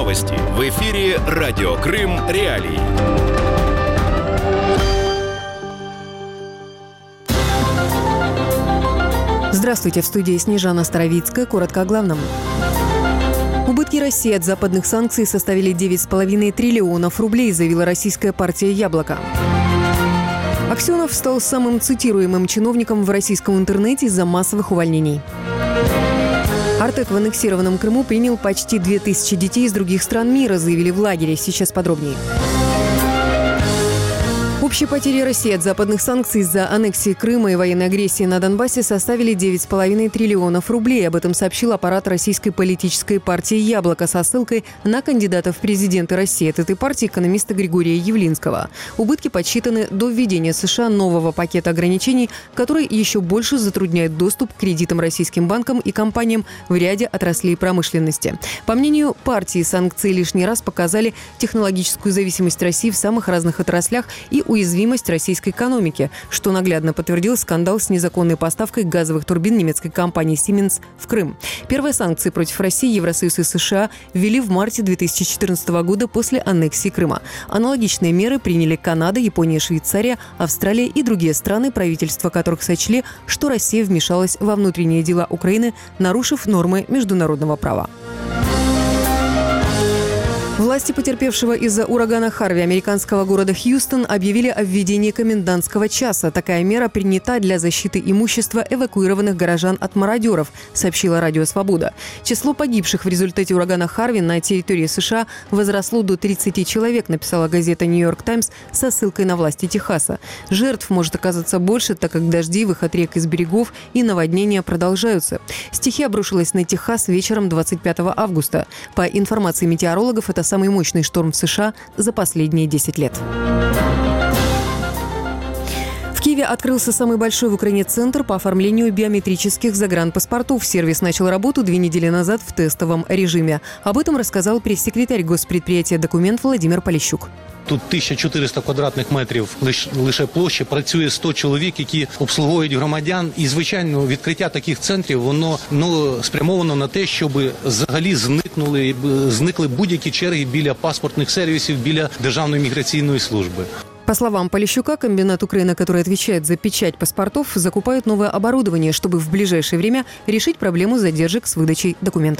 Новости. В эфире Радио Крым Реалии. Здравствуйте, в студии Снежана Старовицкая. Коротко о главном. Убытки России от западных санкций составили 9,5 триллионов рублей, заявила российская партия «Яблоко». Аксенов стал самым цитируемым чиновником в российском интернете из-за массовых увольнений. Артек в аннексированном Крыму принял почти 2000 детей из других стран мира, заявили в лагере. Сейчас подробнее. Общие потери России от западных санкций из-за аннексии Крыма и военной агрессии на Донбассе составили 9,5 триллионов рублей. Об этом сообщил аппарат российской политической партии «Яблоко» со ссылкой на кандидата в президенты России от этой партии экономиста Григория Явлинского. Убытки подсчитаны до введения США нового пакета ограничений, который еще больше затрудняет доступ к кредитам российским банкам и компаниям в ряде отраслей промышленности. По мнению партии, санкции лишний раз показали технологическую зависимость России в самых разных отраслях и уязвимость российской экономики, что наглядно подтвердил скандал с незаконной поставкой газовых турбин немецкой компании Siemens в Крым. Первые санкции против России Евросоюз и США ввели в марте 2014 года после аннексии Крыма. Аналогичные меры приняли Канада, Япония, Швейцария, Австралия и другие страны, правительства которых сочли, что Россия вмешалась во внутренние дела Украины, нарушив нормы международного права. Власти потерпевшего из-за урагана Харви американского города Хьюстон объявили о введении комендантского часа. Такая мера принята для защиты имущества эвакуированных горожан от мародеров, сообщила Радио Свобода. Число погибших в результате урагана Харви на территории США возросло до 30 человек, написала газета «Нью-Йорк Таймс» со ссылкой на власти Техаса. Жертв может оказаться больше, так как дожди, выход рек из берегов и наводнения продолжаются. Стихия обрушилась на Техас вечером 25 августа. По информации метеорологов, это самый мощный шторм в США за последние 10 лет. В Киеве открылся самый большой в Украине центр по оформлению биометрических загранпаспортов. Сервис начал работу 2 недели назад в тестовом режиме. Об этом рассказал прес-секретарь госпредприятия «Документ» Владимир Поліщук. Тут 1400 квадратних метрів лише площі, працює 100 чоловік, які обслуговують громадян. І, звичайно, відкриття таких центрів, воно спрямовано на те, щоб взагалі зникли будь-які черги біля паспортних сервісів, біля Державної міграційної служби. По словам Поліщука, комбинат «Украина», который отвечает за печать паспортов, закупает новое оборудование, чтобы в ближайшее время решить проблему задержек с выдачей документов.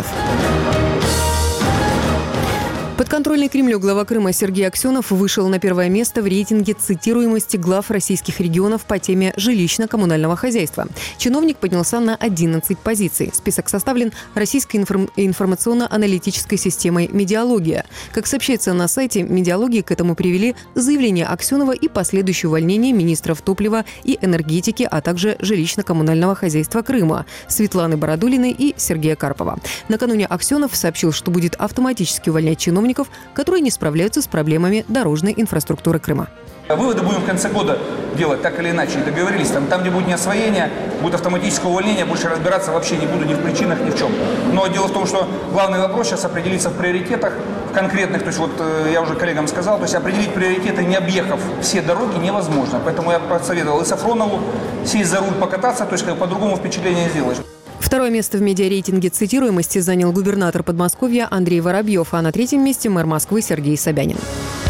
Подконтрольный Кремлю глава Крыма Сергей Аксенов вышел на первое место в рейтинге цитируемости глав российских регионов по теме жилищно-коммунального хозяйства. Чиновник поднялся на 11 позиций. Список составлен российской информационно-аналитической системой «Медиалогия». Как сообщается на сайте «Медиалогии», к этому привели заявление Аксенова и последующее увольнение министров топлива и энергетики, а также жилищно-коммунального хозяйства Крыма Светланы Бородулиной и Сергея Карпова. Накануне Аксенов сообщил, что будет автоматически увольнять чиновников, которые не справляются с проблемами дорожной инфраструктуры Крыма. Выводы будем в конце года делать так или иначе. Договорились, там где будет неосвоение, будет автоматическое увольнение, больше разбираться вообще не буду ни в причинах, ни в чем. Но дело в том, что главный вопрос сейчас определиться в приоритетах, в конкретных, то есть вот я уже коллегам сказал, то есть определить приоритеты, не объехав все дороги, невозможно. Поэтому я посоветовал и Сафронову сесть за руль, покататься, то есть как по-другому впечатление сделаешь. Второе место в медиарейтинге цитируемости занял губернатор Подмосковья Андрей Воробьев, а на третьем месте мэр Москвы Сергей Собянин.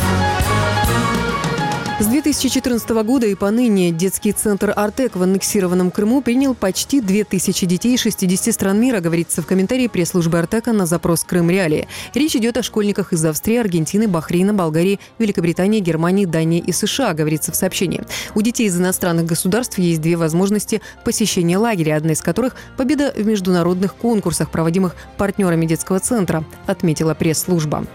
С 2014 года и поныне детский центр «Артек» в аннексированном Крыму принял почти 2000 детей из 60 стран мира, говорится в комментарии пресс-службы «Артека» на запрос «Крым Реалии». Речь идет о школьниках из Австрии, Аргентины, Бахрейна, Болгарии, Великобритании, Германии, Дании и США, говорится в сообщении. У детей из иностранных государств есть 2 возможности посещения лагеря, одна из которых – победа в международных конкурсах, проводимых партнерами детского центра, отметила пресс-служба.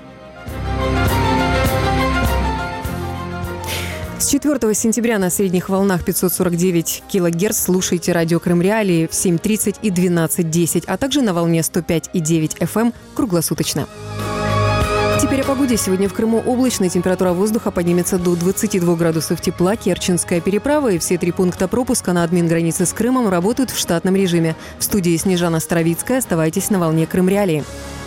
С 4 сентября на средних волнах 549 кГц слушайте радио Крым Реалии в 7:30 и 12:10, а также на волне 105,9 FM круглосуточно. Теперь о погоде. Сегодня в Крыму облачно, температура воздуха поднимется до 22 градусов тепла. Керченская переправа и все 3 пункта пропуска на админ-границе с Крымом работают в штатном режиме. В студии Снежана Старовицкая. Оставайтесь на волне Крым Реалии.